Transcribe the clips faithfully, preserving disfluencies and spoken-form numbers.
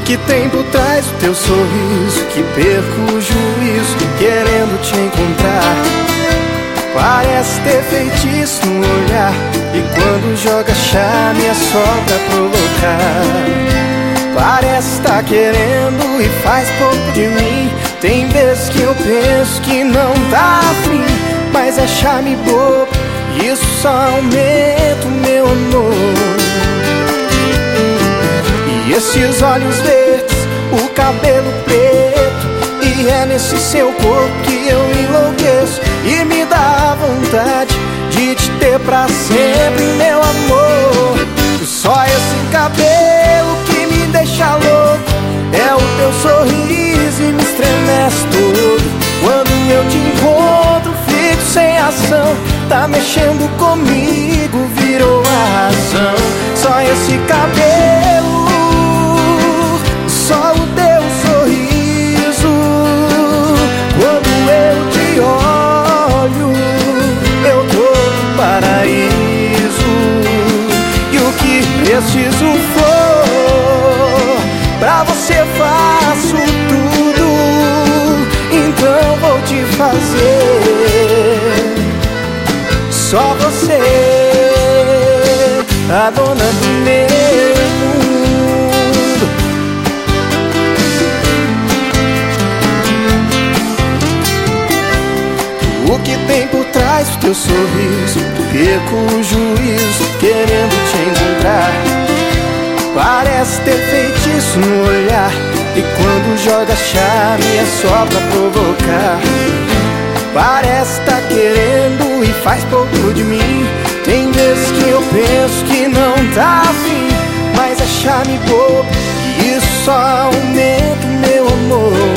que tem por trás do teu sorriso, que perco o juízo querendo te encontrar. Parece ter feitiço no olhar, e quando joga charme é só pra provocar. Parece tá querendo e faz pouco de mim. Tem vezes que eu penso que não tá afim, mas é charme bobo, isso só aumenta o meu amor. E esses olhos verdes, o cabelo preto, e é nesse seu corpo que eu enlouqueço. E me dá vontade de te ter pra sempre, meu amor. Só esse cabelo que me deixa louco, é o teu sorriso e me estremece todo. Quando eu te encontro fico sem ação, tá mexendo comigo, virou a razão. Só esse cabelo, só o teu sorriso. Quando eu te olho, eu tô no paraíso. E o que preciso for, pra você faço tudo. Então vou te fazer, só você, a dona do meu mundo. O que tem por trás do teu sorriso, perco o juízo querendo te encontrar. Parece ter feitiço no olhar, e quando joga charme é só pra provocar. Parece tá querendo e faz pouco de mim. Tem vezes que eu penso que não tá afim, mas é charme bobo, e isso só aumenta o meu amor.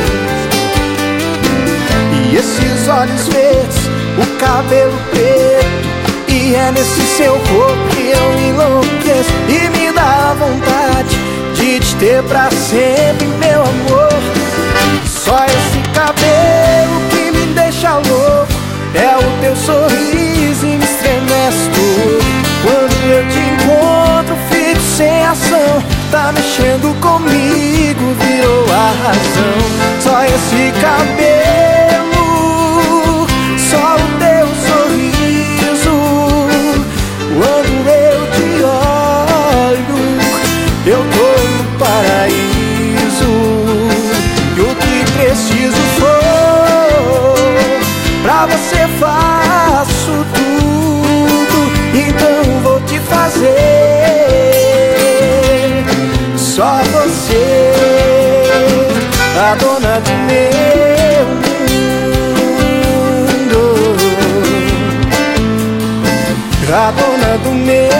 E esses olhos verdes, o cabelo preto, e é nesse seu corpo que eu enlouqueço. E me dá vontade de te ter pra sempre, meu amor. Só esse cabelo que me deixa louco, é o teu sorriso e me estremece todo. Quando eu te encontro fico sem ação, tá mexendo comigo, virou a razão. Só esse cabelo, só o teu sorriso. Quando eu te olho, eu tô no paraíso. E o que preciso for, pra você faço tudo. Então vou te fazer, só você, a dona do meu mundo, a dona do meu